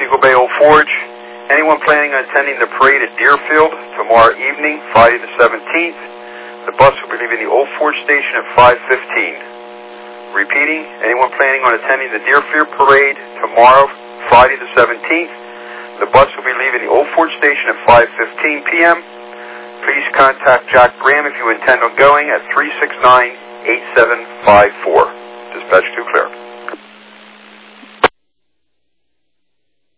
Eagle Bay Old Forge. Anyone planning on attending the parade at Deerfield tomorrow evening, Friday the 17th, the bus will be leaving the Old Forge station at 5:15. Repeating, anyone planning on attending the Deerfield parade tomorrow, Friday the 17th, the bus will be leaving the Old Forge station at 5:15 p.m. Please contact Jack Graham if you intend on going at 369-8754. Dispatch 2 clear.